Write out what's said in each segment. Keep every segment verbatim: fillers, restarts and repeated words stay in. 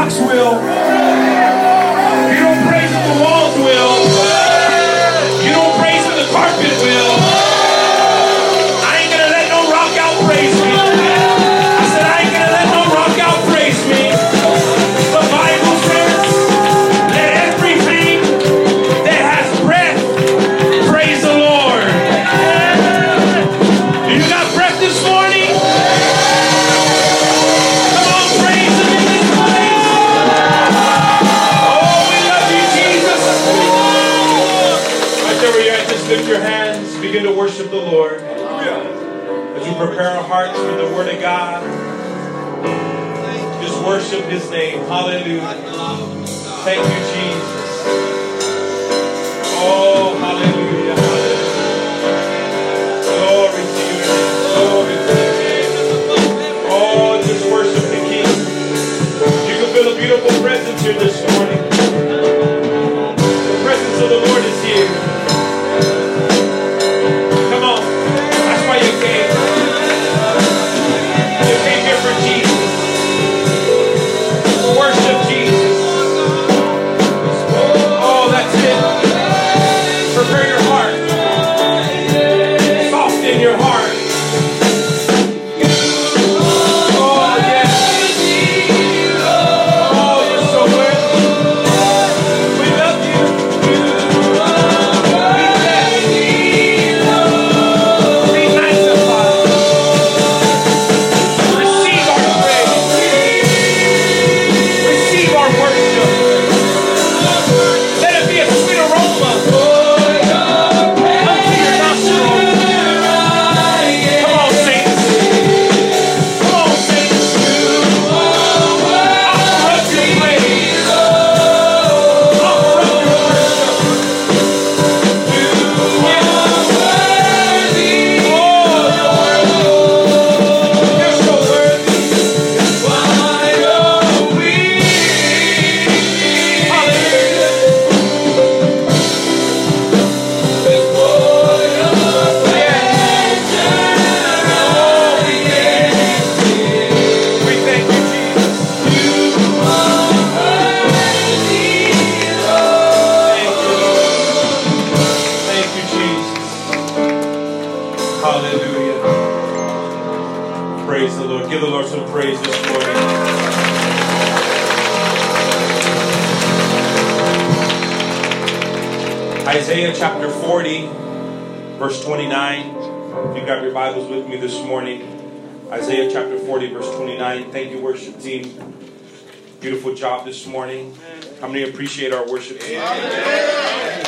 rocks will. You don't praise him, the walls will. You don't praise him, the carpet will. I ain't gonna let no rock out praise me. I said I ain't gonna let no rock out praise me. The Bible says, let everything that has breath praise the Lord. Do you got breath this morning? Come on, praise him in this place. Oh, we love you, Jesus. Right there where you're at, just lift your hands, begin to worship the Lord. As you prepare our hearts for the Word of God, just worship His name. Hallelujah. Thank you, Jesus. Oh, hallelujah. Hallelujah. Glory to your name. Glory to your name. Oh, just worship the King. You can feel a beautiful presence here this morning. The presence of the Lord is here. Come on. That's why you came. You came here for Jesus. Worship Jesus. Oh, that's it. Prepare your heart. Soften your heart. Oh, yes. Oh, you're so worthy. We love you. We bless you. Be magnified. Receive our praise. Receive our worship. Let it be a sweet aroma unto your nostrils. Come on, saints. Come on, saints. Offer up your praise. Offer up your worship. You're so worthy. We thank you, Jesus. Thank you, Jesus. Hallelujah. Praise the Lord. Give the Lord some praise this morning. Isaiah chapter forty, verse twenty-nine. If you got your Bibles with me this morning, Isaiah chapter forty, verse twenty-nine. Thank you, worship team. Beautiful job this morning. How many appreciate our worship team? Amen.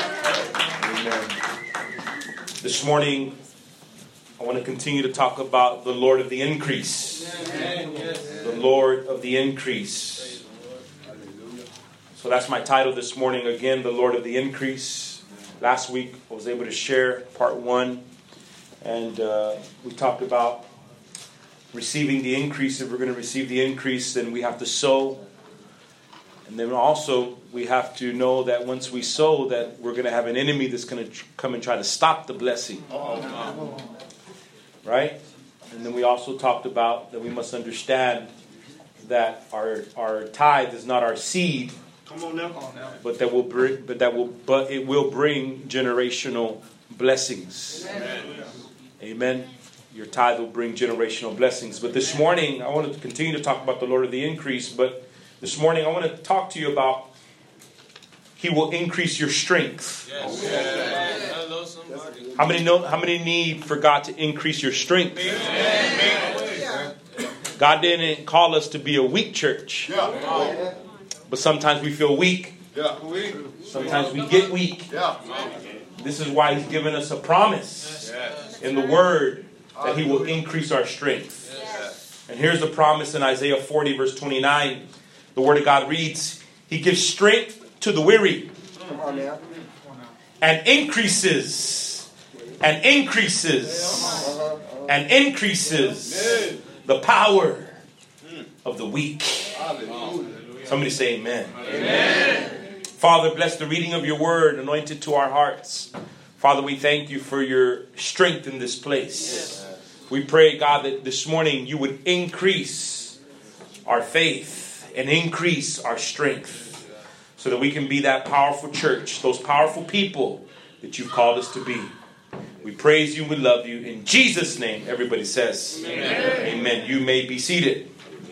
This morning, I want to continue to talk about the Lord of the increase. The Lord of the increase. So that's my title this morning. Again, the Lord of the increase. Last week, I was able to share part one. And uh, we talked about receiving the increase. If we're going to receive the increase, then we have to sow. And then also, we have to know that once we sow, that we're going to have an enemy that's going to tr- come and try to stop the blessing. Right? And then we also talked about that we must understand that our our tithe is not our seed, Come on now. but that will bring, but that will, but it will bring generational blessings. Amen. Amen. Your tithe will bring generational blessings. But this morning, I want to continue to talk about the Lord of the increase. But this morning, I want to talk to you about He will increase your strength. Yes. Yes. Hello, somebody. How many know? How many need for God to increase your strength? Amen. God didn't call us to be a weak church, Yeah. but sometimes we feel weak. Yeah. Sometimes we get weak. Yeah. This is why He's given us a promise Yes. in the Word that He will increase our strength. Yes. And here's the promise in Isaiah forty, verse twenty-nine. The Word of God reads, He gives strength to the weary and increases and increases and increases the power of the weak. Somebody say amen. Amen. Father, bless the reading of your word, anointed to our hearts. Father, we thank you for your strength in this place. We pray, God, that this morning you would increase our faith, and increase our strength so that we can be that powerful church, those powerful people that you've called us to be. We praise you, we love you. In Jesus' name, everybody says, Amen. Amen. You may be seated.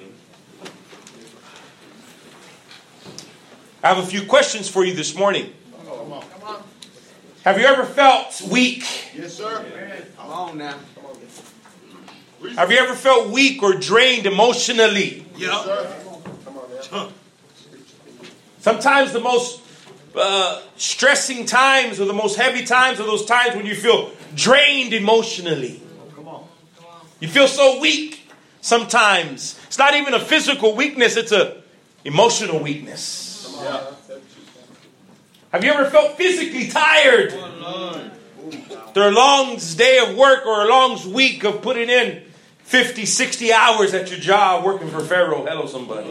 I have a few questions for you this morning. Come on. Come on. Have you ever felt weak? Yes, sir. Come on now. Have you ever felt weak or drained emotionally? Yes, sir. Sometimes the most uh, stressing times or the most heavy times are those times when you feel drained emotionally. Come on. You feel so weak sometimes. It's not even a physical weakness, it's an emotional weakness. Yeah. Have you ever felt physically tired? After a long day of work or a long week of putting in fifty, sixty hours at your job working for Pharaoh. Hello, somebody.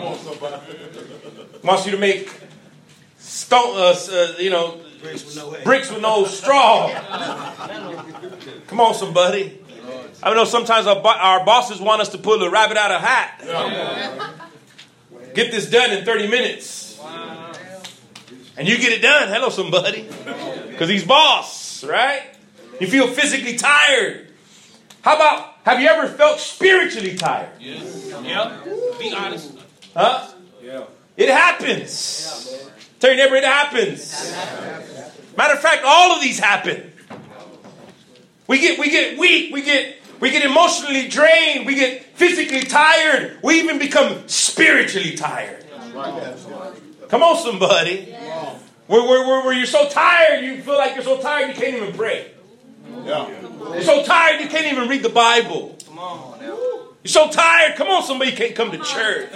Wants you to make stone, uh, uh, you know, Bricks with no, bricks with no straw. Come on, somebody. I know sometimes our, bo- our bosses want us to pull a rabbit out of a hat. Yeah. Get this done in thirty minutes. And you get it done. Hello, somebody. Because he's boss, right? You feel physically tired. How about, have you ever felt spiritually tired? Yes. Yep. Be honest. Huh? Yeah. It happens. Tell your neighbor it happens. Matter of fact, all of these happen. We get we get weak. We get we get emotionally drained. We get physically tired. We even become spiritually tired. Come on, somebody. Where, where, where, where you're so tired, you feel like you're so tired you can't even pray. Yeah. You're so tired you can't even read the Bible. Come on now. You're so tired. Come on, somebody, you can't come to church.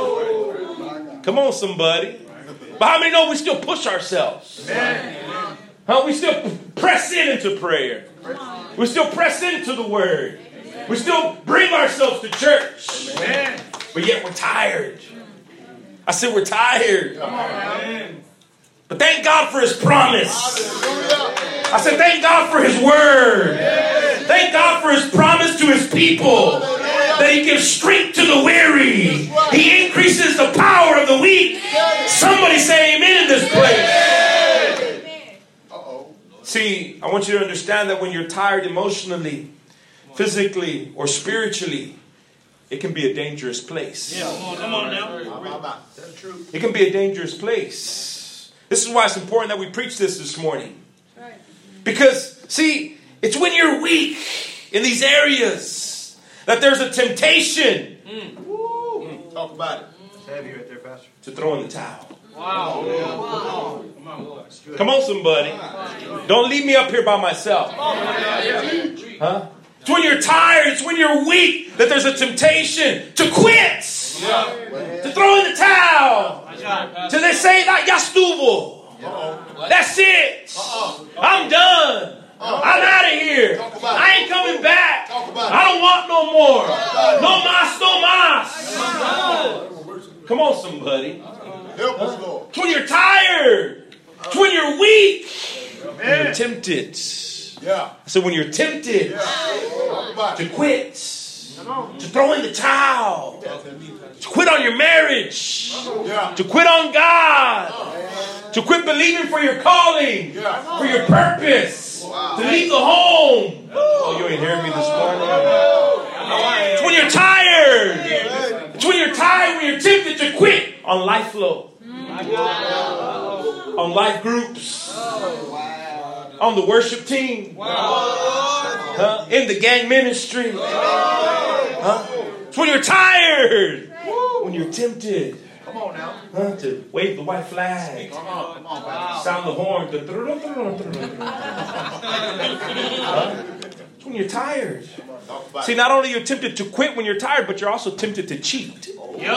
Come on, somebody. But how many know we still push ourselves? Huh? We still press in into prayer. We still press into the Word. We still bring ourselves to church. But yet we're tired. I said we're tired. But thank God for His promise. I said thank God for His Word. Thank God for His promise to His people. That He gives strength to the weary. He increases the power of the weak. Somebody say amen in this place. See, I want you to understand that when you're tired emotionally, physically, or spiritually, it can be a dangerous place. Yeah, come on, come on now. That's true. It can be a dangerous place. This is why it's important that we preach this this morning. Because, see, it's when you're weak in these areas that there's a temptation Mm. Talk about it. It's heavy right there, Pastor. to throw in the towel. Wow. Wow. Come on. Come on, somebody. Don't leave me up here by myself. Huh? It's when you're tired, it's when you're weak that there's a temptation to quit. To throw in the towel. Till they say, ya estuvo. That's it. I'm done. I'm out of here. I ain't coming back. I don't want no more. No mas, no mas. Come on, somebody. Help us, Lord. It's when you're tired. It's when you're weak. When you're tempted. Yeah. I said when you're tempted Yeah. Talk about to it. quit. To throw in the towel. To quit on your marriage. Yeah. To quit on God. To quit believing for your calling. Yeah. For your purpose. To leave the home. Oh, you ain't hearing me this morning. It's when you're tired. It's when you're tired, when you're tempted to quit on Life Flow. On life groups. On the worship team. Huh? In the gang ministry. Huh? It's when you're tired. When you're tempted. Come on now. Huh? To wave the white flag. Come on. Come on, Pastor. Sound the horn. Huh? It's when you're tired. Talk about See, it. not only you're tempted to quit when you're tired, but you're also tempted to cheat. Yep.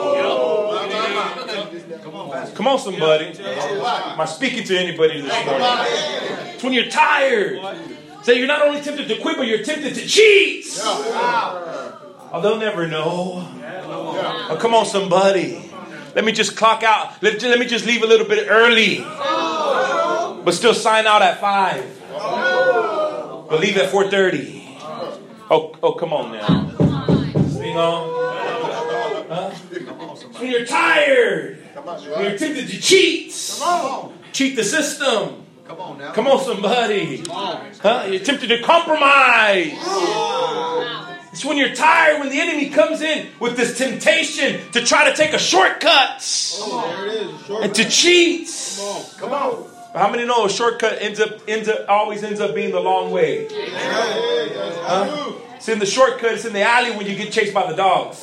Come on, Pastor. Come on, somebody. Talk about Am I speaking to anybody this morning? It's when you're tired. Say you're not only tempted to quit, but you're tempted to cheat. it. Yeah. Oh, they'll never know. Oh, come on, somebody. Let me just clock out. Let, let me just leave a little bit early. But still sign out at five. But leave at four thirty. Oh, oh, come on now. Sing on. Huh? It's when you're tired, Come on, when you're tempted to cheat, Come on. cheat the system. Come on now. Come on, somebody. Huh? You're tempted to compromise. It's when you're tired, when the enemy comes in with this temptation to try to take a shortcut There it is. Short and to cheat. Come on. How many know a shortcut ends up ends up always ends up being the long way? Huh? It's in the shortcut. It's in the alley when you get chased by the dogs.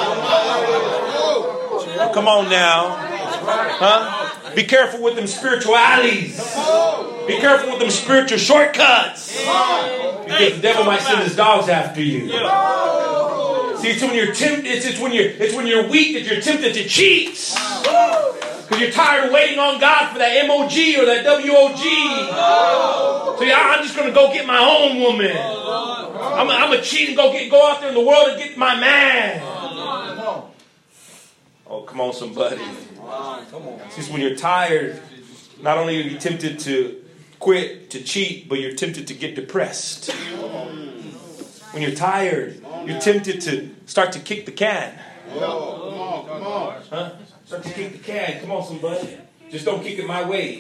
Come on now. Huh? Be careful with them spiritual alleys. Be careful with them spiritual shortcuts. Because the devil might send his dogs after you. See, it's when you're tempted, it's, it's when you're it's when you're weak that you're tempted to cheat. Because you're tired of waiting on God for that M O G or that W O G. So yeah, I'm just going to go get my own woman. I'm a, I'm a cheat and go get go out there in the world and get my man. Oh, come on, somebody. It's just when you're tired, not only are you tempted to quit, to cheat, but you're tempted to get depressed. When you're tired, you're tempted to start to kick the can. Huh? Start to kick the can. Come on, somebody. Just don't kick it my way.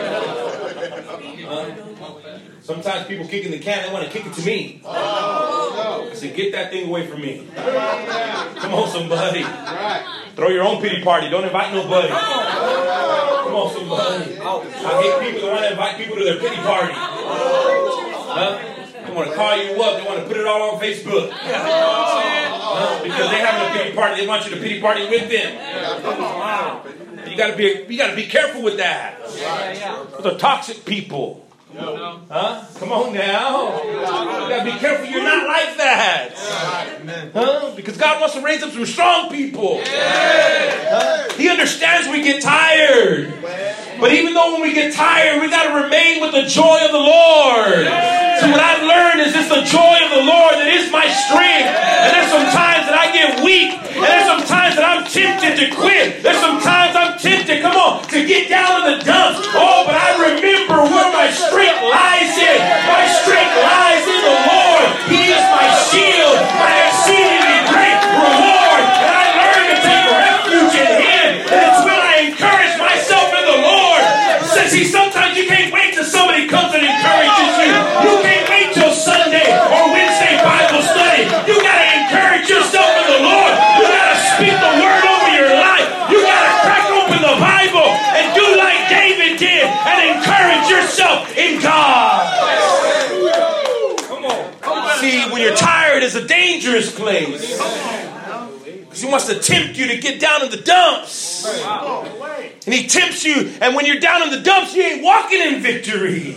Huh? Sometimes people kicking the can, they want to kick it to me. I say, get that thing away from me. Come on, somebody. Throw your own pity party. Don't invite nobody. Come on, somebody. I hate people that want to invite people to their pity party. Huh? They want to call you up. They want to put it all on Facebook. Huh? Because they having a pity party. They want you to pity party with them. You gotta be you gotta be careful with that. Those are toxic people. Huh? Come on now. You gotta be careful you're not like that. Huh? Because God wants to raise up some strong people. Huh? He understands we get tired. But even though when we get tired, we gotta remain with the joy of the Lord. So what I've learned is it's the joy of the Lord that is my strength. And there's some times that I get weak. And there's some times that I'm tempted to quit. There's some times I'm tempted, come on, to get down in the dumps. Oh, but I remember where my strength lies in. My strength lies in the Lord. He is my shield, my exceedingly great reward. And I learn to take refuge in Him. And it's when I encourage myself in the Lord. See, sometimes you can't wait till somebody comes and encourages you. You can't wait till Sunday or Wednesday Bible study. You got to encourage yourself in the Lord. You got to speak the word over your life. You got to crack open the Bible and do like David did and encourage yourself in God. Come on. See, when you're tired, it's a dangerous place. Because he wants to tempt you to get down in the dumps. And he tempts you, and when you're down in the dumps, you ain't walking in victory.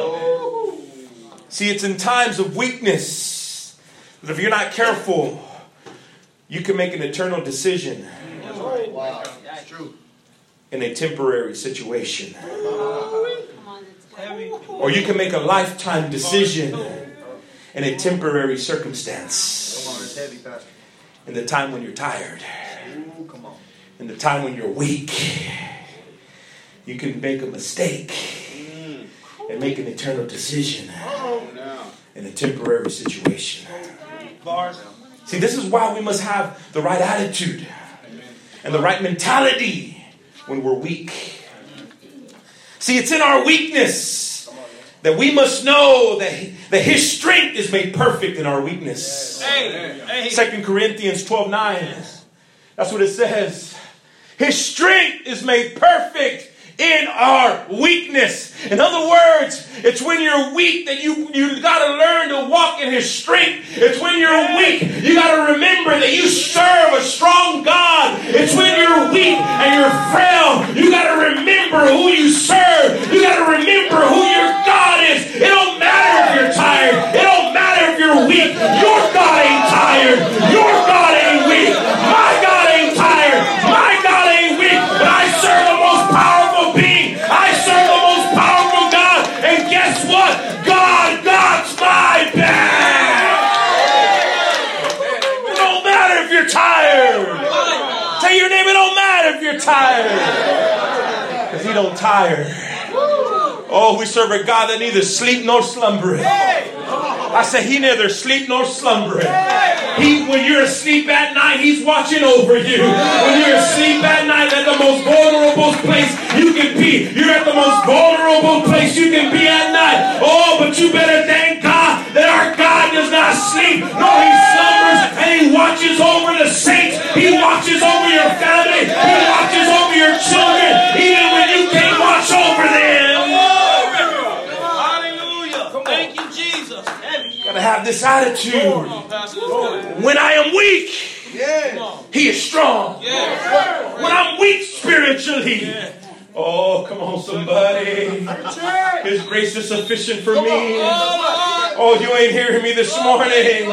See, it's in times of weakness that if you're not careful, you can make an eternal decision in a temporary situation. Or you can make a lifetime decision in a temporary circumstance. In the time when you're tired. In the time when you're weak. You can make a mistake and make an eternal decision in a temporary situation. See, this is why we must have the right attitude and the right mentality when we're weak. See, it's in our weakness that we must know that, that His strength is made perfect in our weakness. Second Corinthians twelve nine. That's what it says. His strength is made perfect in our weakness. In other words, it's when you're weak that you, you got to learn to walk in His strength. It's when you're weak, you got to remember that you serve a strong God. It's when you're weak and you're frail, you got to remember who you serve. You got to remember who your God is. It don't matter if you're tired. It don't matter if you're weak. Your God ain't tired. Your God ain't weak. My God ain't tired. My God ain't weak. But I serve the most powerful being. I serve the most powerful God. And guess what? God got my back. It don't matter if you're tired. Tell your neighbor, it don't matter if you're tired. Because He don't tire. Oh, we serve a God that neither sleep nor slumbereth. I said he neither sleep nor slumber. He, when you're asleep at night, he's watching over you. When you're asleep at night, at the most vulnerable place you can be. You're at the most vulnerable place you can be at night. Oh, but you better thank God that our God does not sleep, nor he slumbers, and he watches over the saints. He watches over your family. He watches over your children, even when you can't watch over them. Hallelujah. Thank you, Jesus. Gotta have this attitude. When I am weak, he is strong. When I'm weak spiritually, oh, come on, somebody. His grace is sufficient for me. Oh, you ain't hearing me this morning.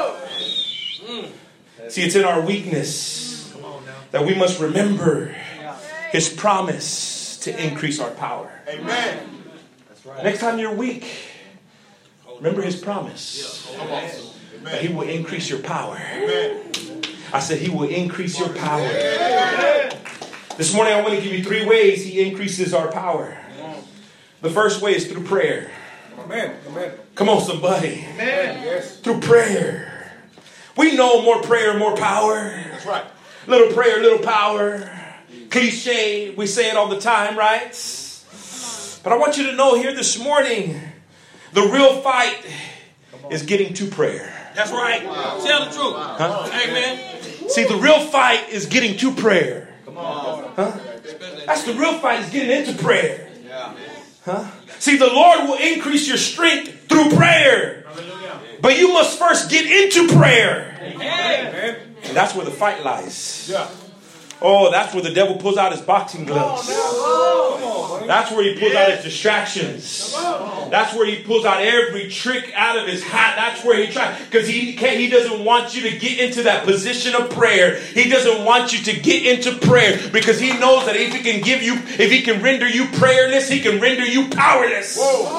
See, it's in our weakness that we must remember his promise to increase our power. Amen. Next time you're weak, remember his promise that he will increase your power. I said he will increase your power. This morning I want to give you three ways he increases our power. The first way is through prayer. Amen. Amen. Come on, somebody. Amen. Yes. Through prayer. We know more prayer, more power. That's right. Little prayer, little power. Cliche. We say it all the time, right? But I want you to know here this morning, the real fight is getting to prayer. That's right. Tell the truth. Huh? Amen. See, the real fight is getting to prayer. Come on. Huh? That's the real fight, is getting into prayer. Huh? See, the Lord will increase your strength through prayer. But you must first get into prayer. Amen. And that's where the fight lies. Yeah. Oh, that's where the devil pulls out his boxing gloves. That's where he pulls out his distractions. That's where he pulls out every trick out of his hat. That's where he tries, because he can't, he doesn't want you to get into that position of prayer. He doesn't want you to get into prayer because he knows that if he can give you, if he can render you prayerless, he can render you powerless.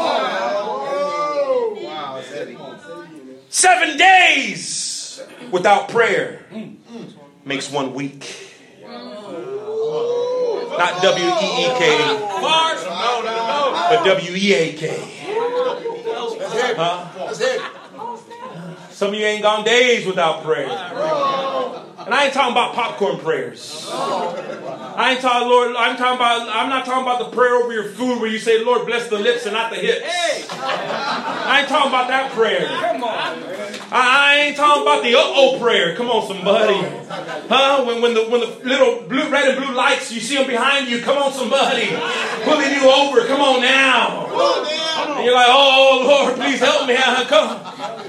Whoa. Wow, that's heavy. Seven days without prayer makes one week. Not W E E K, but W E A K. That's heavy. Huh? That's heavy. Some of you ain't gone days without prayer. And I ain't talking about popcorn prayers. I ain't talking, Lord, I'm talking about, I'm not talking about the prayer over your food where you say, Lord, bless the lips and not the hips. I ain't talking about that prayer. I ain't talking about the uh-oh prayer. Come on, somebody. Huh? When, when, the, when the little blue, red and blue lights, you see them behind you. Come on, somebody. Pulling you over. Come on now. And you're like, oh, Lord, please help me. Come.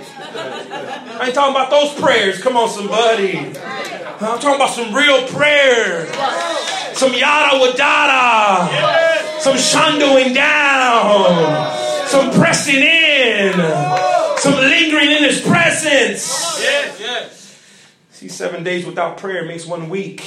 I ain't talking about those prayers. Come on, somebody. I'm talking about some real prayer. Some yada wadada. Some shandoing down. Some pressing in. Some lingering in his presence. Yes, yes. See, seven days without prayer makes one week.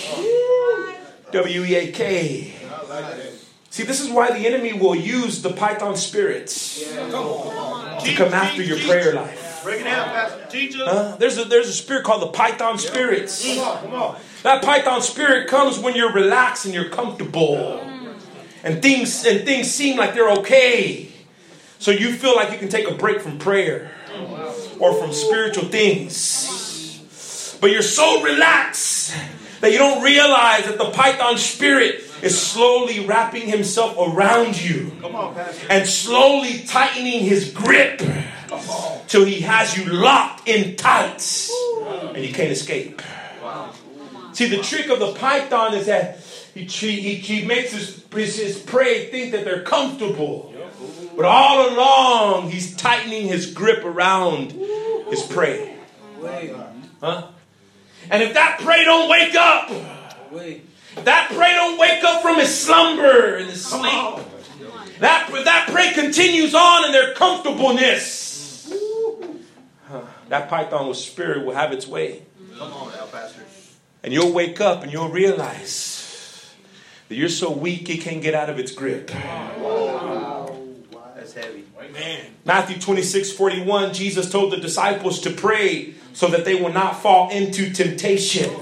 W E A K. See, this is why the enemy will use the python spirits to come after your prayer life. Break it down, Pastor. Teacher. Uh, there's a there's a spirit called the python spirits. Come on, come on. That python spirit comes when you're relaxed and you're comfortable, and things and things seem like they're okay. So you feel like you can take a break from prayer or from spiritual things, but you're so relaxed that you don't realize that the python spirit is slowly wrapping himself around you Come on, Pastor. and slowly tightening his grip till he has you locked in tight and you can't escape. See, the trick of the python is that he, he, he makes his, his, his prey think that they're comfortable. But all along, he's tightening his grip around his prey. Huh? And if that prey don't wake up, if that prey don't wake up from his slumber and his sleep, that, that prey continues on in their comfortableness, huh, that python with spirit will have its way. Come on now, Pastor. And you'll wake up and you'll realize that you're so weak it can't get out of its grip. That's heavy. Man. Matthew twenty-six forty-one, Jesus told the disciples to pray so that they will not fall into temptation.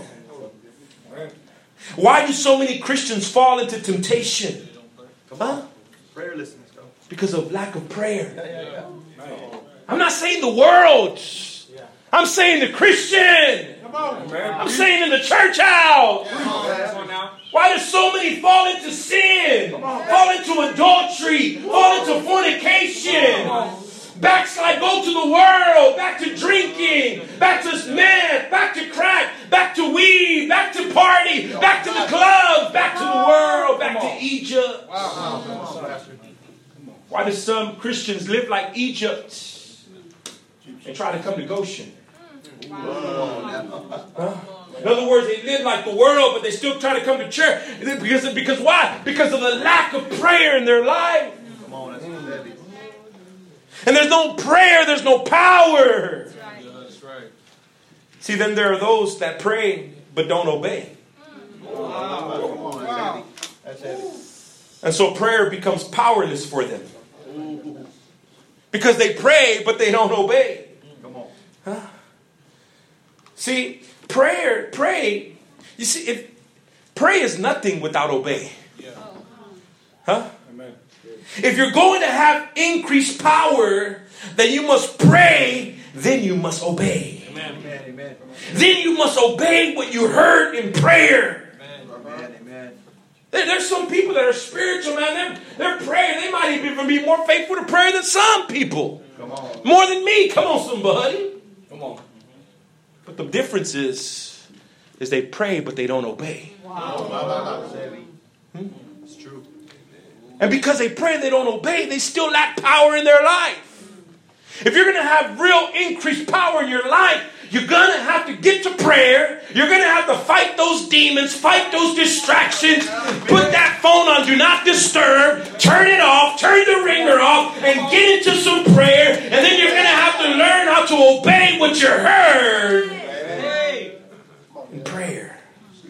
Why do so many Christians fall into temptation? Huh? Prayerlessness, though. Because of lack of prayer. I'm not saying the world. I'm saying the Christian. Come on. I'm saying in the church house. Why do so many fall into sin? Fall into adultery. Fall into fornication. Backslide, go to the world. Back to drinking. Back to meth. Back to crack. Back to weed. Back to party. Back to the club. Back to the world. Back to Egypt. Why do some Christians live like Egypt and try to come to Goshen? Huh? In other words, they live like the world, but they still try to come to church. Because, because why? Because of the lack of prayer in their life. Come on, that's heavy. And there's no prayer, there's no power. Yeah, that's right. See, then there are those that pray but don't obey. Wow. Come on, that's heavy. That's heavy. And so prayer becomes powerless for them. Because they pray but they don't obey. Come on. Huh? See, prayer, pray, you see, if pray is nothing without obey. Yeah. Huh? Amen. If you're going to have increased power, then you must pray, then you must obey. Amen. Amen. Amen. Then you must obey what you heard in prayer. Amen. Amen. There, there's some people that are spiritual, man. They're, they're praying. They might even be more faithful to prayer than some people. Come on. More than me. Come on, somebody. Come on. But the difference is, is they pray, but they don't obey. Wow. That's heavy. It's true. And because they pray and they don't obey, they still lack power in their life. If you're going to have real increased power in your life, you're going to have to get to prayer. You're going to have to fight those demons, fight those distractions, put that phone on Do Not Disturb, turn it off, turn the ringer off, and get into some prayer. And then you're going to have to learn how to obey what you heard in prayer.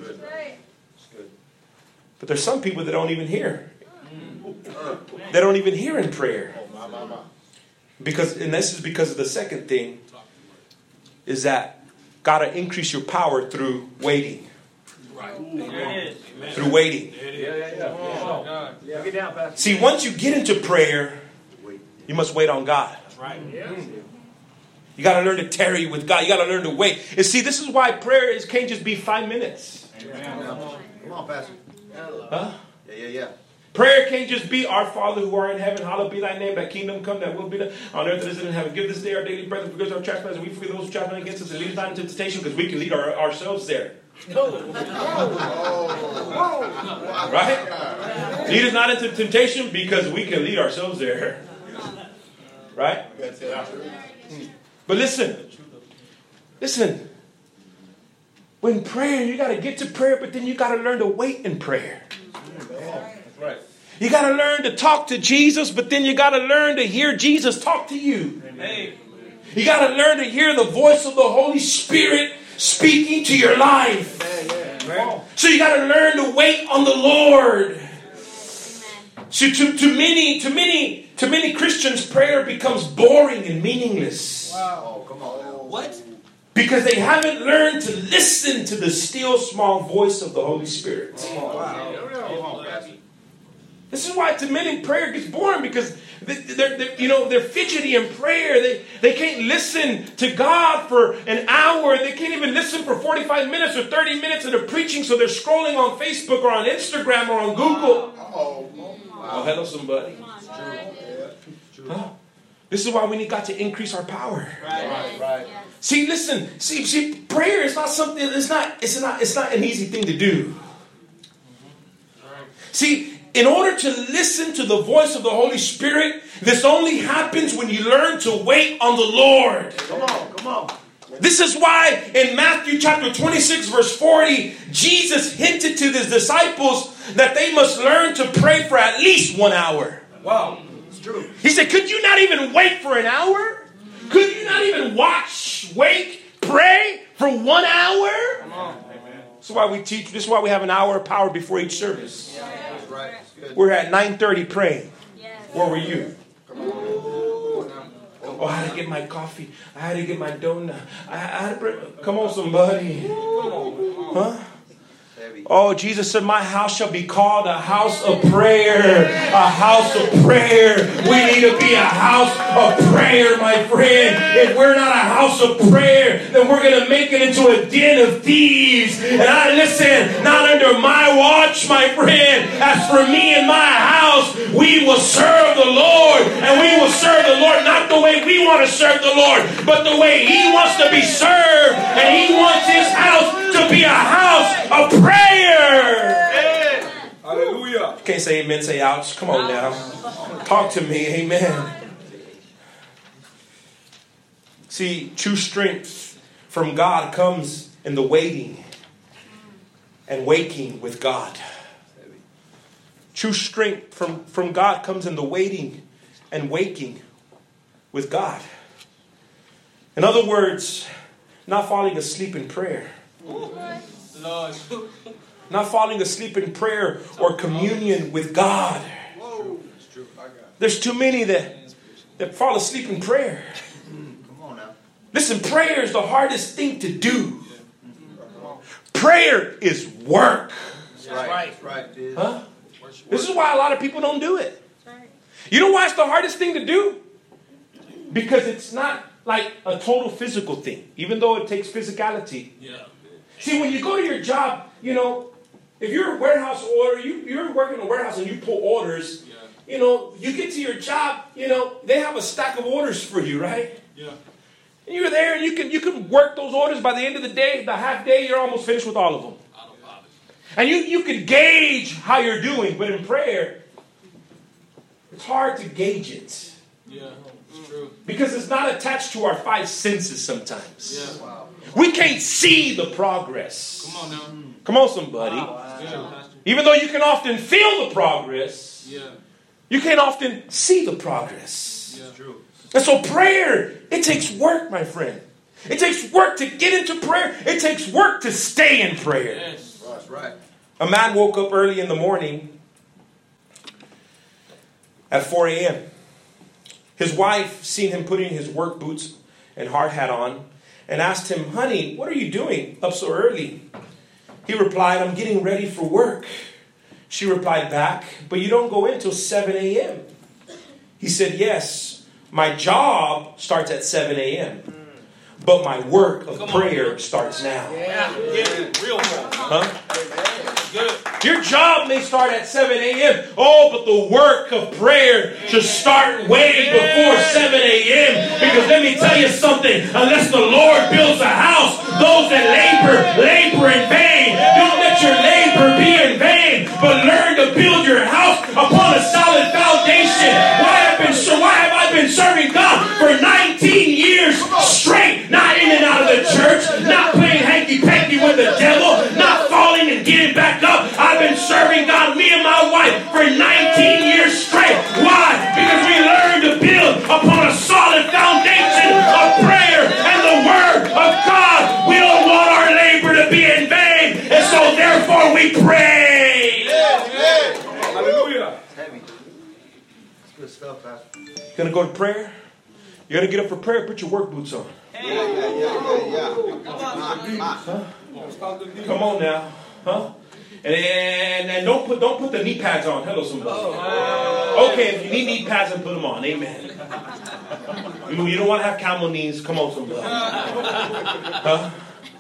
But there's some people that don't even hear. They don't even hear in prayer. Because, and this is because of the second thing, is that got to increase your power through waiting. Right. Through waiting. Yeah, yeah, yeah. Yeah. Get down, Pastor. See, once you get into prayer, you must wait on God. Right. You got to learn to tarry with God. You got to learn to wait. And see, this is why prayer is, can't just be five minutes. Come on, Pastor. Huh? Yeah, yeah, yeah. Prayer can't just be, Our Father who art in heaven, hallowed be thy name, thy kingdom come, thy will be done on earth as it is in heaven. Give this day our daily bread, and forgive us our trespasses, and we forgive those who trespass against us, and lead us not into temptation, because we can lead our, ourselves there. Right? Lead us not into temptation, because we can lead ourselves there. Right? But listen. Listen. When prayer, you got to get to prayer, but then you got to learn to wait in prayer. Right. You got to learn to talk to Jesus, but then you got to learn to hear Jesus talk to you. Amen. You got to learn to hear the voice of the Holy Spirit speaking to your life. Amen. So you got to learn to wait on the Lord. So to, to many, to many, to many Christians, prayer becomes boring and meaningless. Wow. Oh, come on. What? Because they haven't learned to listen to the still small voice of the Holy Spirit. Wow. Come on, Pastor. This is why to many prayer gets boring, because they're, they're, you know, they're fidgety in prayer. They, they can't listen to God for an hour. They can't even listen for forty-five minutes or thirty minutes of the preaching, so they're scrolling on Facebook or on Instagram or on Google. Oh, Oh, hello, somebody. Huh? This is why we need God to increase our power. right, right. See, listen. See, see, prayer is not something. It's not. It's not. It's not an easy thing to do. See. In order to listen to the voice of the Holy Spirit, this only happens when you learn to wait on the Lord. Come on, come on. This is why in Matthew chapter twenty-six verse forty, Jesus hinted to his disciples that they must learn to pray for at least one hour. Wow. It's true. He said, could you not even wait for an hour? Could you not even watch, wait, pray for one hour? Come on. This is why we teach, this is why we have an hour of power before each service. That's right. It's good. We're at nine thirty praying. Where were you? Come on. Oh, I had to get my coffee. I had to get my donut. I, I had to bring, come on, somebody. Huh? Oh, Jesus said, my house shall be called a house of prayer. A house of prayer. We need to be a house of prayer, my friend. If we're not a house of prayer, then we're going to make it into a den of thieves. And I listen, not under my watch, my friend. As for me and my house, we will serve the Lord. And we will serve the Lord not the way we want to serve the Lord, but the way He wants to be served. And He wants His house to be a house of prayer. Hallelujah. You can't say amen, say ouch. Come on now. Talk to me. Amen. See, true strength from God comes in the waiting and waking with God. True strength from, from God comes in the waiting and waking with God. In other words, not falling asleep in prayer. Lord. Not falling asleep in prayer or communion with God. There's too many that, that fall asleep in prayer. Come on now. Listen, prayer is the hardest thing to do. Prayer is work. That's right. That's right. Huh? This is why a lot of people don't do it. You know why it's the hardest thing to do? Because it's not like a total physical thing, even though it takes physicality. Yeah. See, when you go to your job, you know, if you're a warehouse order, you, you're working in a warehouse and you pull orders, Yeah. you know, you get to your job, you know, they have a stack of orders for you, right? Yeah. And you're there and you can you can work those orders. By the end of the day, the half day, you're almost finished with all of them. I don't bother. And you, you can gauge how you're doing, but in prayer, it's hard to gauge it. Yeah. It's true. Because it's not attached to our five senses sometimes. Yeah. Wow. We can't see the progress. Come on now. Come on, somebody. Yeah, Pastor. Even though you can often feel the progress, Yeah. you can't often see the progress. Yeah. True. And so prayer, it takes work, my friend. It takes work to get into prayer. It takes work to stay in prayer. Yes. That's right. A man woke up early in the morning at four a.m. His wife seen him putting his work boots and hard hat on and asked him, honey, what are you doing up so early? He replied, I'm getting ready for work. She replied back, but you don't go in till seven a.m. He said, yes, my job starts at seven a.m., but my work of Come on, prayer man. starts now. Yeah. Yeah. Real one. Huh? Good. Your job may start at seven a.m. Oh, but the work of prayer should start way before seven a.m. Because let me tell you something. Unless the Lord builds a house, those that labor, labor in vain. Don't let your labor be in vain, but learn to build your house upon a solid foundation. Why have, been, why have I been serving God for nineteen years straight? Not in and out of the church, not playing hanky-panky with the devil, not falling and getting back up. I've been serving God, me and my wife, for nineteen years straight. Why? Because we learned to build upon a solid foundation of prayer and the Word of God. We don't want our labor to be in vain, and so therefore we pray. Hallelujah. It's heavy. It's good stuff, Pastor. Gonna go to prayer? You gotta get up for prayer, put your work boots on. Yeah, yeah, yeah, yeah, yeah. Huh? Come on now. Huh? And, and and don't put don't put the knee pads on. Hello, somebody. Okay, if you need knee pads, then put them on. Amen. You know, you don't want to have camel knees. Come on, somebody. Huh?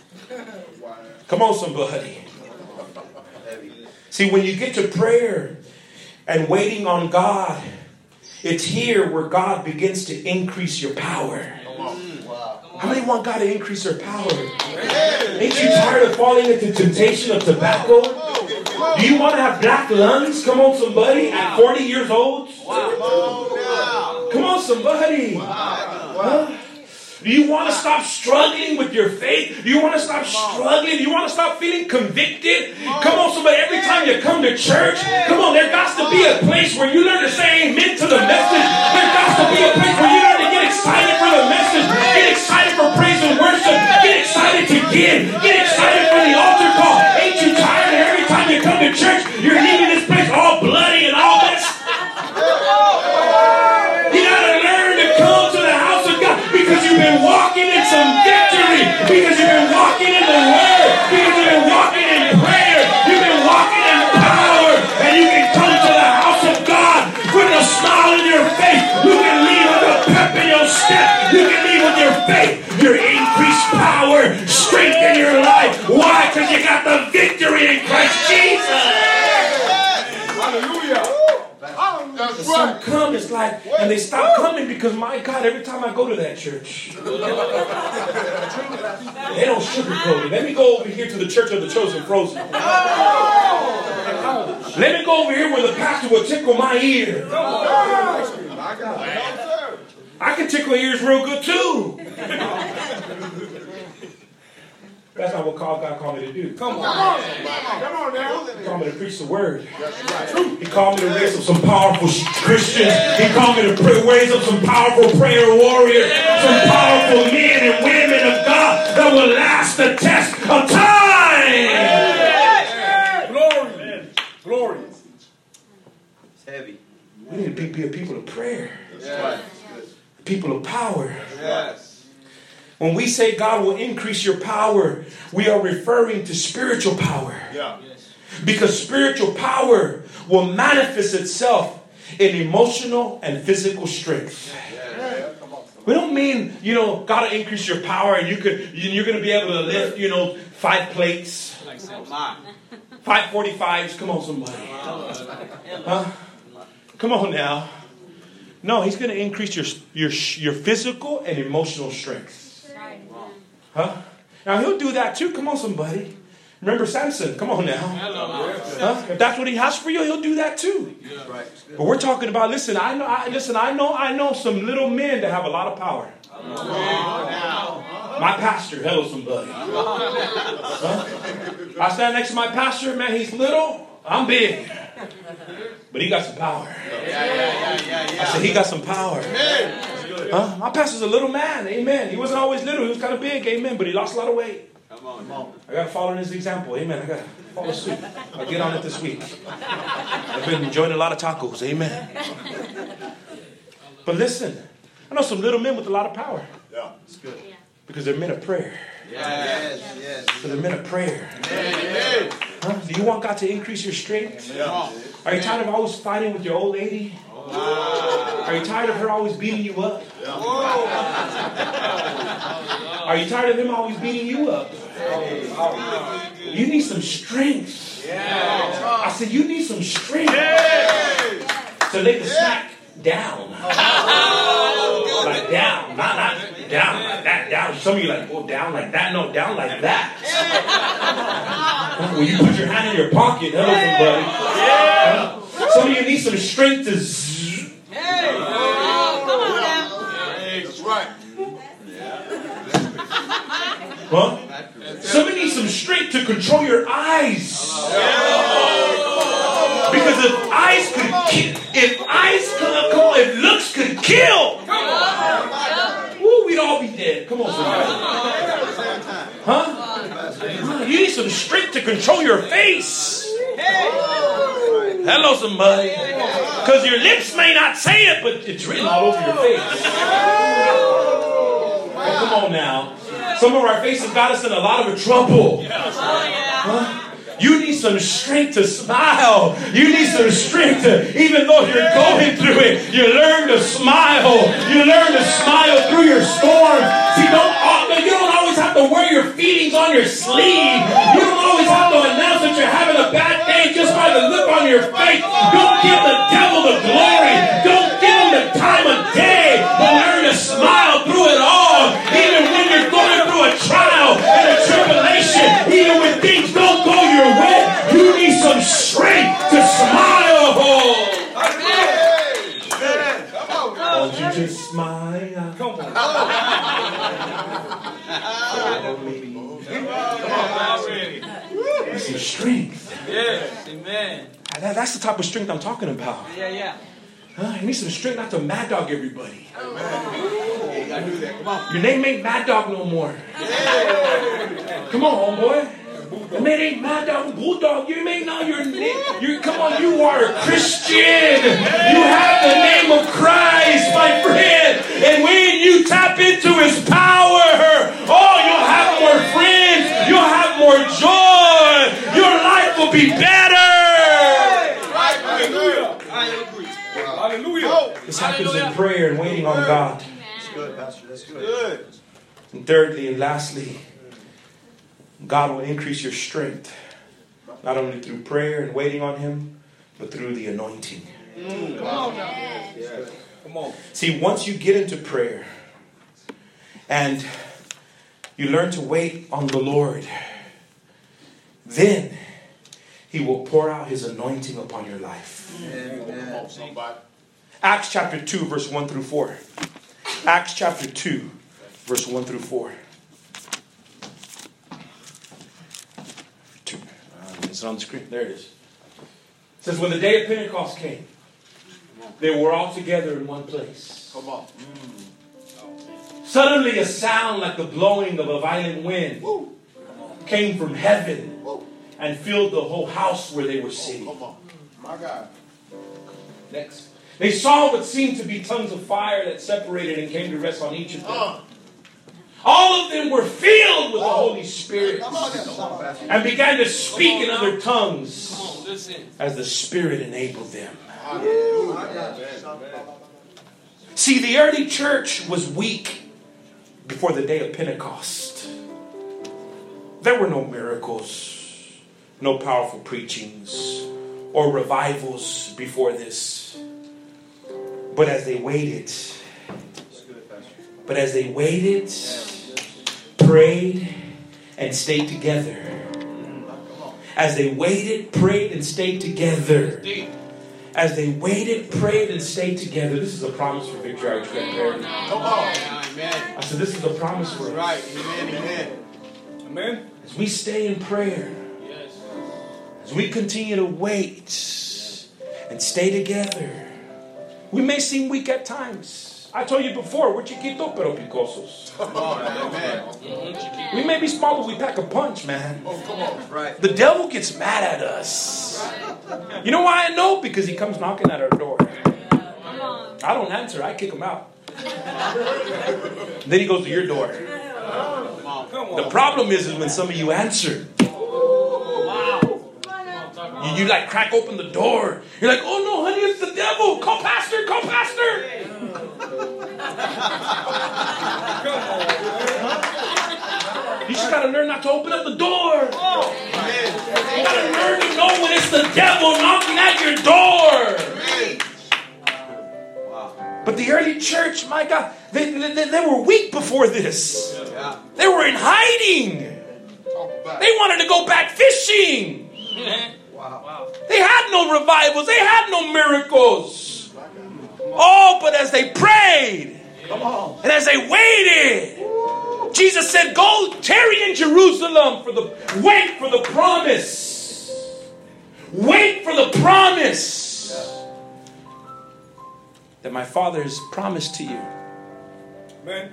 Come on, somebody. See, when you get to prayer and waiting on God, it's here where God begins to increase your power. How many want God to increase their power? Ain't you tired of falling into temptation of tobacco? Do you want to have black lungs? Come on, somebody. At forty years old? Come on, somebody. Huh? Do you want to stop struggling with your faith? Do you want to stop struggling? Do you want to stop feeling convicted? Come on, somebody. Every time you come to church, come on, there got to be a place where you learn to say amen to the message. There got to be a place where you learn to get excited for the message. Get excited for praise and worship. Get excited to give. Get excited for the altar call. Ain't you tired of every time you come to church, you're leaving this place all bloody and all this? You got to learn to come to the house of God because you've been walking in some victory. Because you've been walking in the Word. Because you've been walking in prayer. And some come, it's like, and they stop coming because, my God, every time I go to that church, they don't sugarcoat it. Let me go over here to the Church of the Chosen Frozen. Let me go over here where the pastor will tickle my ear. I can tickle ears real good too. That's not what God called me to do. Come on. Come on now. He called me to preach the word. He called me to raise up some powerful Christians. He called me to pray, raise up some powerful prayer warriors. Some powerful men and women of God that will last the test of time. Glory. Glory. It's heavy. We need to be a people of prayer. Yes. People of power. Yes. When we say God will increase your power, we are referring to spiritual power. Yeah. Because spiritual power will manifest itself in emotional and physical strength. We don't mean, you know, God will increase your power and you could, you're going to be able to lift, you know, five plates. Five forty-fives. Come on, somebody. Huh? Come on now. No, he's going to increase your, your, your physical and emotional strength. Huh? Now he'll do that too. Come on, somebody. Remember Samson. Come on now. Huh? If that's what he has for you, he'll do that too. But we're talking about, listen, I know, I, listen, I know, I know some little men that have a lot of power. My pastor, hello, somebody. Huh? I stand next to my pastor, man, he's little, I'm big. But he got some power. I said, he got some power. Huh? My pastor's a little man, amen. He wasn't always little, he was kind of big, amen, but he lost a lot of weight. Come on, come on. I got to follow in his example, amen. I got to follow suit. I'll get on it this week. I've been enjoying a lot of tacos, amen. But listen, I know some little men with a lot of power. Yeah, it's good. Because they're men of prayer. Yes, yes. Because they're men of prayer. Huh? Do you want God to increase your strength? Yeah. Are you tired of always fighting with your old lady? Are you tired of her always beating you up? Are you tired of him always beating you up? You need some strength. I said, you need some strength to lay the smack down. Like down, not, not down like that, down. Some of you like, oh, down like that. No, down like that. When you put your hand in your pocket, hello, somebody. Uh, some of you need some strength to zzz. That's right. Huh? Somebody needs some strength to control your eyes. Because if eyes could kill, if eyes could, come on, if looks could kill, woo, we'd all be dead. Come on, somebody. Huh? You need some strength to control your face. Hello, somebody. Because your lips may not say it, but it's written all over your face. Oh, come on now. Some of our faces got us in a lot of trouble. Huh? You need some strength to smile. You need some strength to, even though you're going through it, you learn to smile. You learn to smile through your storm. See, don't, you don't always have to wear your feelings on your sleeve. You don't always have to announce that you're having a bad day just by the look on your face. Don't give the devil the glory. Don't give him the time of day. But learn to smile through it all. Even when you're going through a trial and a tribulation, even when things don't go your way, you need some strength to smile. Won't you just smile? Come on. Some strength. Yes, amen. That, that's the type of strength I'm talking about. Yeah, yeah. Huh? You need some strength not to mad dog everybody. Hey, I knew that. Come on. Your name ain't Mad Dog no more. Come on, homeboy. Your name ain't Mad Dog, Bulldog. You may know your name. You come on, you are a Christian. You have the name of Christ, my friend. And when you tap into His power, oh, you'll have more friends. You'll have more joy. Your life will be better. Hallelujah. I agree. Hallelujah. This happens in prayer and waiting on God. That's good, Pastor. That's good. And thirdly and lastly, God will increase your strength, not only through prayer and waiting on Him, but through the anointing. Mm. Come on now. Yes. Come on. See, once you get into prayer and you learn to wait on the Lord, then He will pour out His anointing upon your life. Amen. Acts chapter two, verse one through four. Acts chapter two, verse one through four. Two. Uh, is it on the screen? There it is. It says, when the day of Pentecost came, they were all together in one place. Come on. Suddenly a sound like the blowing of a violent wind Woo. came from heaven Woo. and filled the whole house where they were sitting. Come on. My God. Next. They saw what seemed to be tongues of fire that separated and came to rest on each of them. Uh. All of them were filled with the Holy Spirit Come on now. and began to speak in other tongues Come on, listen. as the Spirit enabled them. Hallelujah. See, the early church was weak before the day of Pentecost. There were no miracles, no powerful preachings, or revivals before this. But as they waited, but as they waited, prayed, and stayed together. As they waited, prayed, and stayed together. As they waited, prayed, and stayed together. This is a promise for Victory Outreach Prayer. Come on. Amen. I said, this is a promise for us. Right. Amen. Amen. Amen. As we stay in prayer, Yes. as we continue to wait and stay together, we may seem weak at times. I told you before, we're chiquito pero picosos. Come on. Amen. Mm-hmm. We may be small, but we pack a punch, man. Oh, come on. Right. The devil gets mad at us. You know why I know? Because he comes knocking at our door. I don't answer. I kick him out. Then he goes to your door. The problem is, is when some of you answer. You, you like crack open the door. You're like, oh no, honey, it's the devil. Call pastor, call pastor. You just got to learn not to open up the door. You got to learn to know when it's the devil knocking at your door. But the early church, my God, they, they, they were weak before this. They were in hiding. They wanted to go back fishing. They had no revivals. They had no miracles. Oh, but as they prayed and as they waited, Jesus said, go tarry in Jerusalem for the wait for the promise. Wait for the promise that my Father has promised to you. Amen.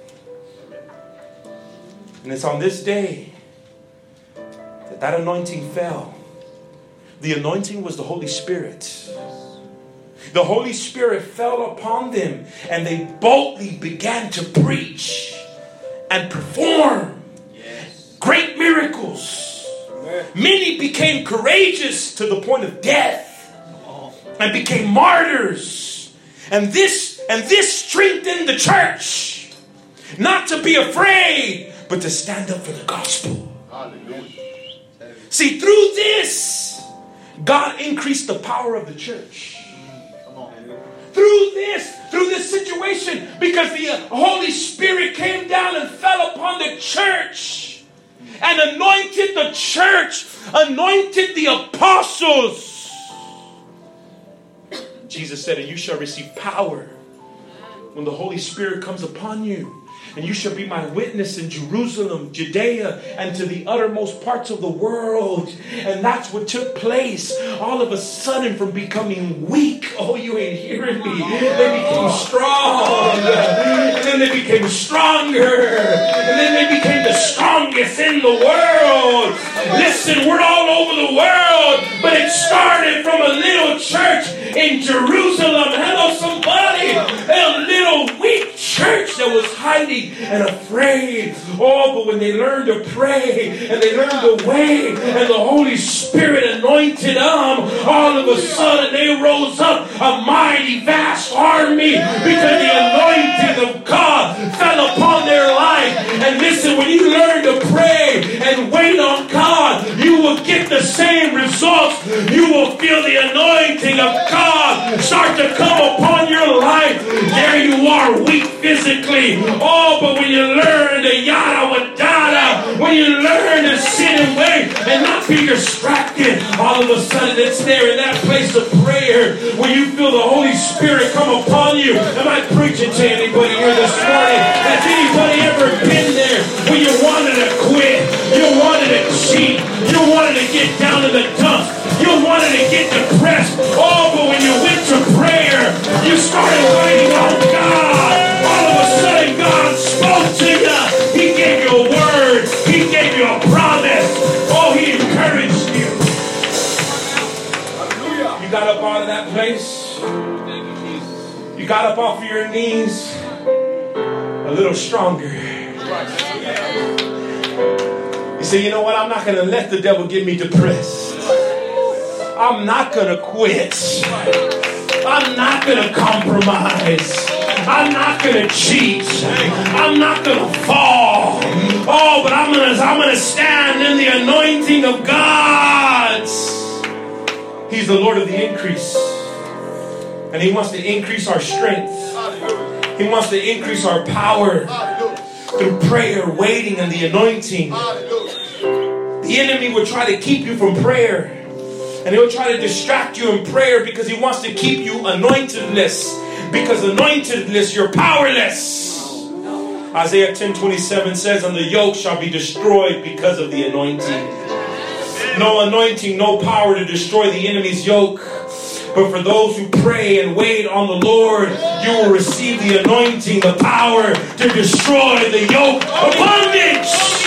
And it's on this day that that anointing fell. The anointing was the Holy Spirit. The Holy Spirit fell upon them and they boldly began to preach and perform great miracles. Many became courageous to the point of death and became martyrs. And this and this strengthened the church not to be afraid, but to stand up for the gospel. See, through this, God increased the power of the church. Through this, through this situation, because the Holy Spirit came down and fell upon the church and anointed the church, anointed the apostles. Jesus said, and you shall receive power when the Holy Spirit comes upon you. And you shall be my witness in Jerusalem, Judea, and to the uttermost parts of the world. And that's what took place. All of a sudden, from becoming weak, oh, you ain't hearing me. They became strong. And then they became stronger. And then they became the strongest in the world. Listen, we're all over the world. But it started from a little church in Jerusalem. Hello, somebody. A little weak church that was hiding and afraid. Oh, but when they learned to pray and they learned to wait and the Holy Spirit anointed them, all of a sudden they rose up a mighty vast army because the anointing of God fell upon their life. And listen, when you learn to pray and wait on God, you will get get the same results. You will feel the anointing of God start to come upon your life. There you are, weak physically. Oh, but when you learn to yada with yada, when you learn to sit and wait and not be distracted, all of a sudden it's there in that place of prayer where you feel the Holy Spirit come upon you. Am I preaching to anybody here this morning? Has anybody ever been there where you wanted to quit? You wanted to cheat? You wanted to get down to the dumps? You wanted to get depressed? Oh, but when you went to prayer, you started waiting on God. All of a sudden, God spoke to you. He gave you a word. He gave you a promise. Oh, He encouraged you. You got up out of that place. You got up off of your knees a little stronger. You say, you know what? I'm not going to let the devil get me depressed. I'm not going to quit. I'm not going to compromise. I'm not going to cheat. I'm not going to fall. Oh, but I'm going to I'm going to stand in the anointing of God. He's the Lord of the increase. And He wants to increase our strength. He wants to increase our power through prayer, waiting, and the anointing. The enemy will try to keep you from prayer. And he'll try to distract you in prayer because he wants to keep you anointedless. Because anointedless, you're powerless. Isaiah ten twenty-seven says, and the yoke shall be destroyed because of the anointing. No anointing, no power to destroy the enemy's yoke. But for those who pray and wait on the Lord, you will receive the anointing, the power to destroy the yoke of bondage.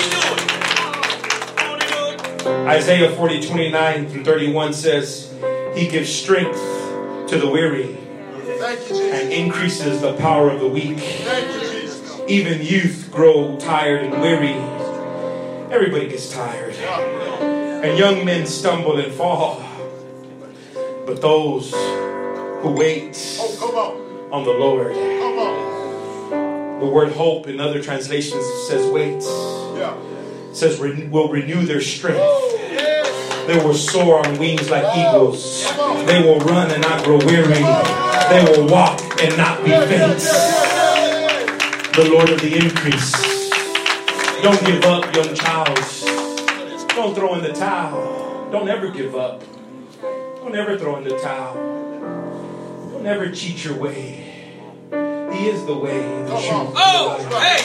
Isaiah forty, twenty-nine through thirty-one says, He gives strength to the weary and increases the power of the weak. Even youth grow tired and weary. Everybody gets tired. And young men stumble and fall. But those who wait on the Lord. The word hope in other translations says wait. It says will renew their strength. They will soar on wings like eagles. They will run and not grow weary. They will walk and not be faint. The Lord of the increase. Don't give up, young child. Don't throw in the towel. Don't ever give up. Don't ever throw in the towel. Don't ever cheat your way. He is the way, the truth. Oh, hey!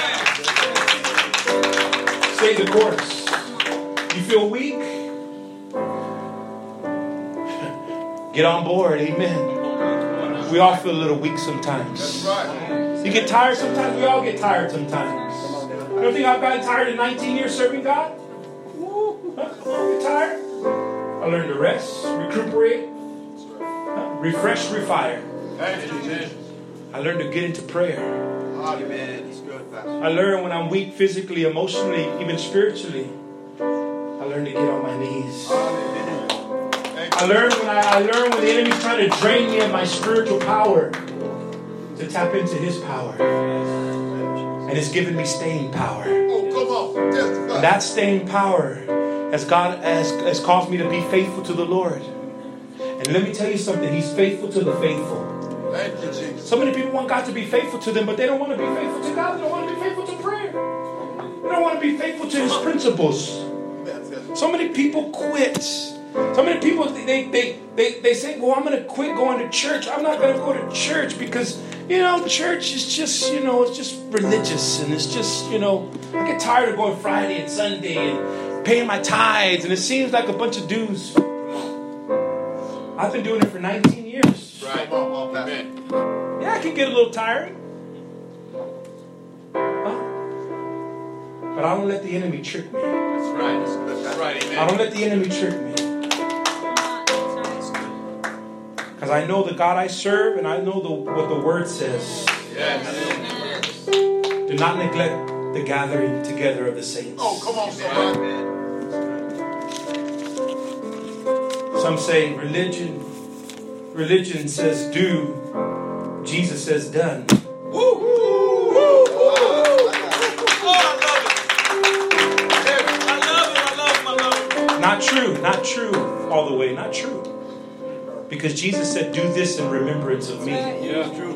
Say the chorus. You feel weak? Get on board. Amen. We all feel a little weak sometimes. You get tired sometimes. We all get tired sometimes. You don't think I've gotten tired in nineteen years serving God? Huh? I get tired. I learned to rest, recuperate, refresh, refire. I learned to get into prayer. I learned when I'm weak physically, emotionally, even spiritually. I learned to get on my knees. I learned when I, I learned when the enemy's trying to drain me of my spiritual power to tap into His power. And it's given me staying power. And that staying power has God has, has caused me to be faithful to the Lord. And let me tell you something, He's faithful to the faithful. Thank you, Jesus. So many people want God to be faithful to them, but they don't want to be faithful to God. They don't want to be faithful to prayer. They don't want to be faithful to His principles. So many people quit. So many people, they, they, they, they say, well, I'm going to quit going to church. I'm not going to go to church because, you know, church is just, you know, it's just religious. And it's just, you know, I get tired of going Friday and Sunday and paying my tithes. And it seems like a bunch of dues. I've been doing it for nineteen years. Right. Yeah, I can get a little tired. Huh? But I don't let the enemy trick me. That's right. That's right. Amen. I don't let the enemy trick me. Because I know the God I serve and I know the, what the Word says. Yes. Do not neglect the gathering together of the saints. Oh, come on, somebody. Some say religion, religion says do. Jesus says done. Woo! Woo! Woo! Oh, I love it. I love it. I love it. I love it. I love it. Not true. Not true all the way. Not true. Because Jesus said, do this in remembrance of me. Yeah, true.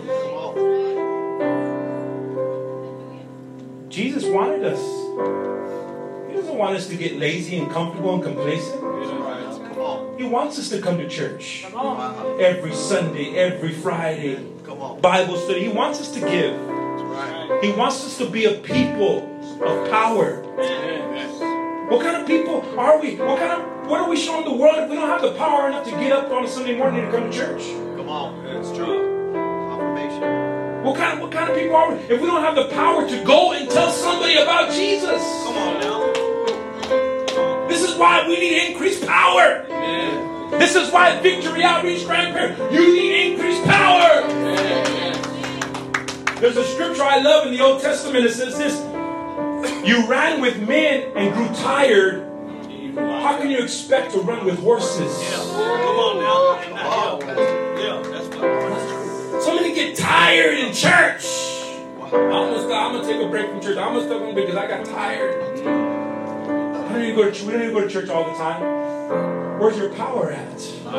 Jesus wanted us. He doesn't want us to get lazy and comfortable and complacent. He wants us to come to church every Sunday, every Friday, Bible study. He wants us to give. He wants us to be a people of power. What kind of people are we? What kind of what are we showing the world if we don't have the power enough to get up on a Sunday morning to come to church? Come on, that's true. Confirmation. What kind of what kind of people are we if we don't have the power to go and tell somebody about Jesus? Come on now. This is why we need increased power. Yeah. This is why at Victory Outreach Grandparent, you need increased power. Yeah. There's a scripture I love in the Old Testament that says this: you ran with men and grew tired. How can you expect to run with horses? Yeah. Come on now. Oh, yeah, that's what. So many get tired in church. I'm gonna stop, I'm gonna take a break from church. I'm gonna stop on because I got tired. I don't need to go to, we don't need to go to church all the time. Where's your power at?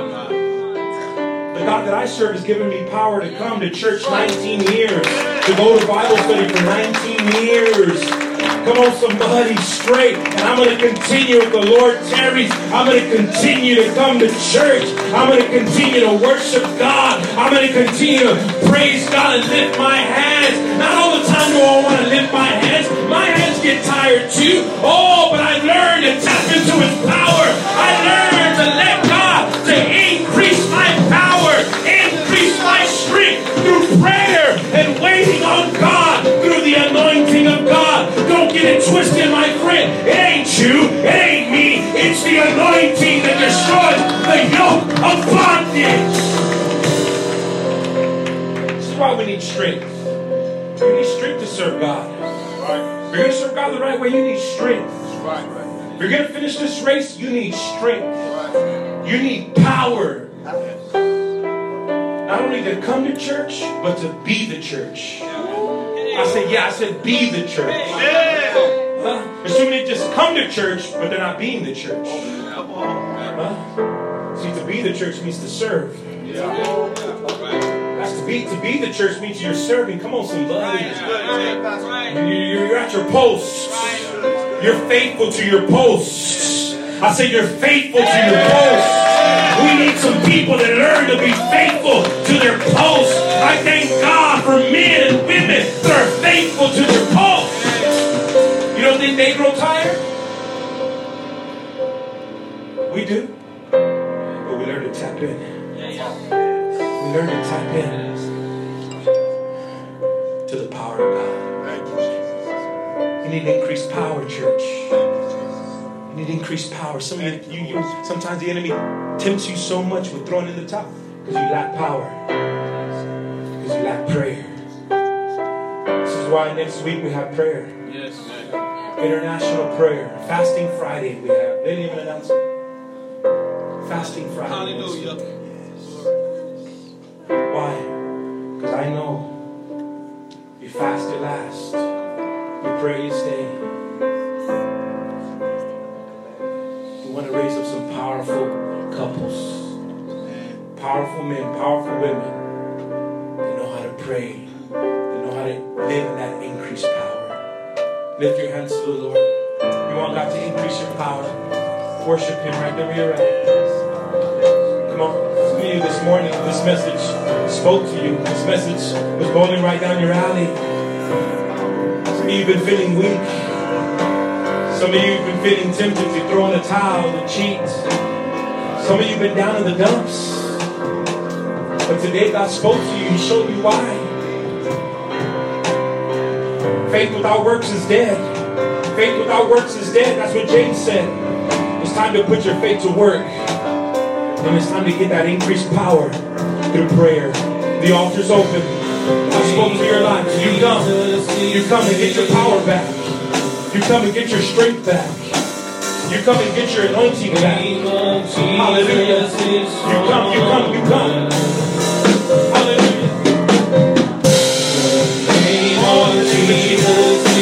The God that I serve has given me power to come to church nineteen years, to go to Bible study for nineteen years. Come on, somebody, straight. And I'm going to continue with the Lord tarries. I'm going to continue to come to church. I'm going to continue to worship God. I'm going to continue to praise God and lift my hands. Not all the time do I want to lift my hands. My hands get tired too. Oh, but I learned to tap into His power. I learned to let God to increase my power, increase my strength through prayer and waiting on God through the anointing of God. Don't get it twisted, my friend. It ain't you. It ain't me. It's the anointing that destroys the yoke of bondage. This is why we need strength. You need strength to serve God. If you're going to serve God the right way, you need strength. If you're going to finish this race, you need strength. You need power. Not only to come to church, but to be the church. I said, yeah, I said be the church. Huh? There's too many just come to church, but they're not being the church. Huh? See, to be the church means to serve. That's to be to be the church means you're serving. Come on, somebody. You're at your post. You're faithful to your post. I say you're faithful to your post. We need some people that learn to be faithful to their post. I thank God for men and women that are faithful to their post. You don't think they grow tired? We do. But we learn to tap in. We learn to tap in to the power of God. You need increased power, church. You need increased power. Some of you, you, you, sometimes the enemy tempts you so much with throwing in the towel because you lack power, because you lack prayer. This is why next week we have prayer. Yes. International prayer. Fasting Friday we have. They didn't even announce it. Fasting Friday. Hallelujah. Why? Because I know you fast, you last. You pray, you stay. We want to raise up some powerful couples, powerful men, powerful women. They know how to pray. They know how to live in that increased power. Lift your hands to the Lord. You want God to increase your power? Worship Him right there where you're at. Come on. Some of you this morning, this message spoke to you. This message was going right down your alley. Some of you have been feeling weak. Some of you have been feeling tempted to throw in the towel and cheat. Some of you have been down in the dumps. But today God spoke to you and showed you why. Faith without works is dead. Faith without works is dead. That's what James said. It's time to put your faith to work. And it's time to get that increased power through prayer. The altar's open. I spoke to your life. You come. You come and get your power back. You come and get your strength back. You come and get your anointing back. Hallelujah. You come, you come, you come.